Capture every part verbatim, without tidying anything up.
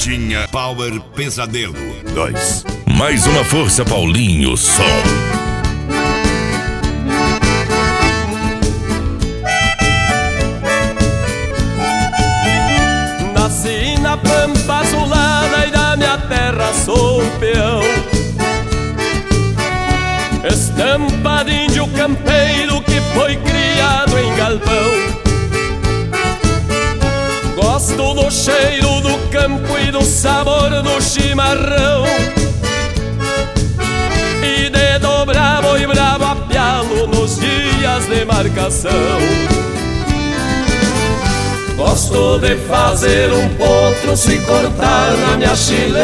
Martinha Power Pesadelo. Dois. Mais uma força, Paulinho Som. Nasci na pampa azulada e da minha terra sou peão. Estampa de índio campeiro que foi criado em galpão. Gosto do cheiro do campo e do sabor do chimarrão, e de dobrar boi bravo a pialo nos dias de marcação. Gosto de fazer um potro se cortar na minha chilena,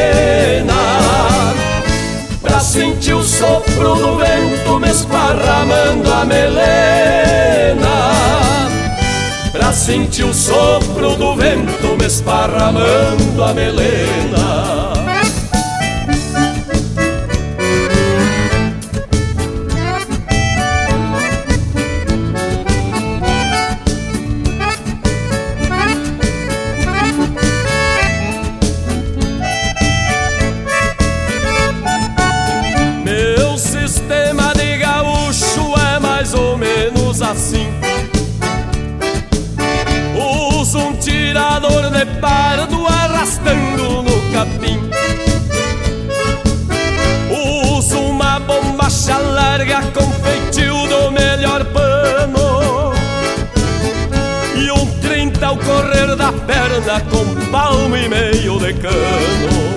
pra sentir o sopro do vento me esparramando a melena. Pra sentir o sopro do vento me esparramando a melena. Meu sistema de gaúcho é mais ou menos assim. Uso um tirador de pardo arrastando no capim. Uso uma bombacha larga com feitio do melhor pano, e um trinta ao correr da perna com palmo e meio de cano.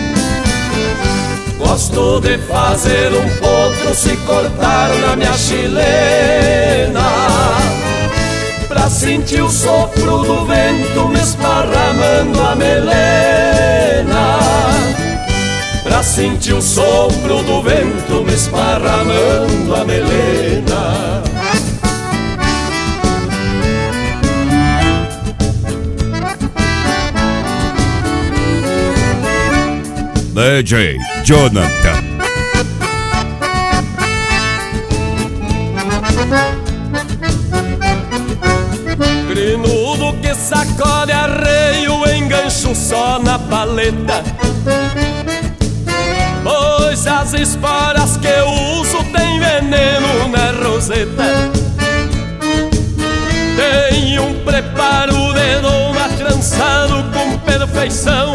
Gosto de fazer um potro se cortar na minha chilena, pra sentir o sopro do vento me esparramando a melena. Pra sentir o sopro do vento me esparramando a melena. D J Jonathan. Grinudo que sacode arreio, engancho só na paleta, pois as esporas que eu uso tem veneno na roseta. Tem um preparo de doma trançado com perfeição,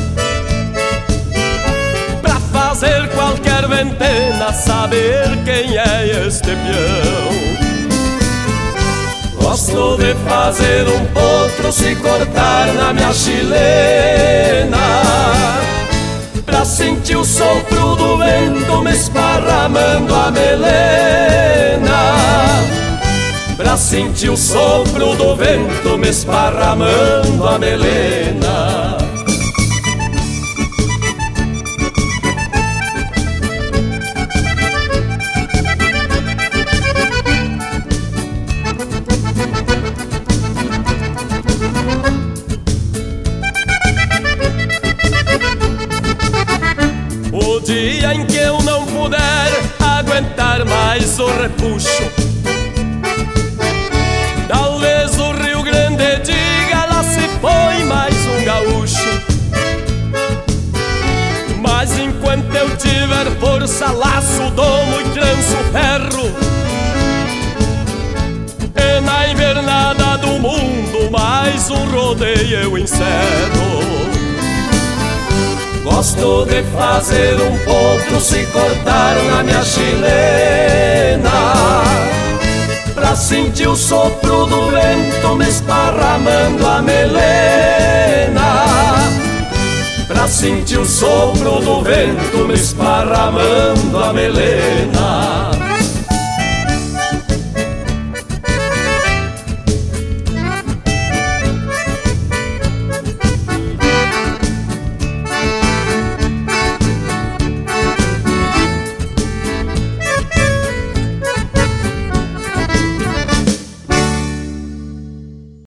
pra fazer qualquer ventena saber quem é este peão. Gosto de fazer um potro se cortar na minha chilena, pra sentir o sopro do vento me esparramando a melena. Pra sentir o sopro do vento me esparramando a melena. O dia em que eu não puder aguentar mais o repuxo, talvez o Rio Grande diga: lá se foi mais um gaúcho. Mas enquanto eu tiver força, laço, domo e tranço ferro, e na invernada do mundo mais um rodeio eu encerro. Gosto de fazer um potro se cortar na minha chilena, pra sentir o sopro do vento me esparramando a melena. Pra sentir o sopro do vento me esparramando a melena.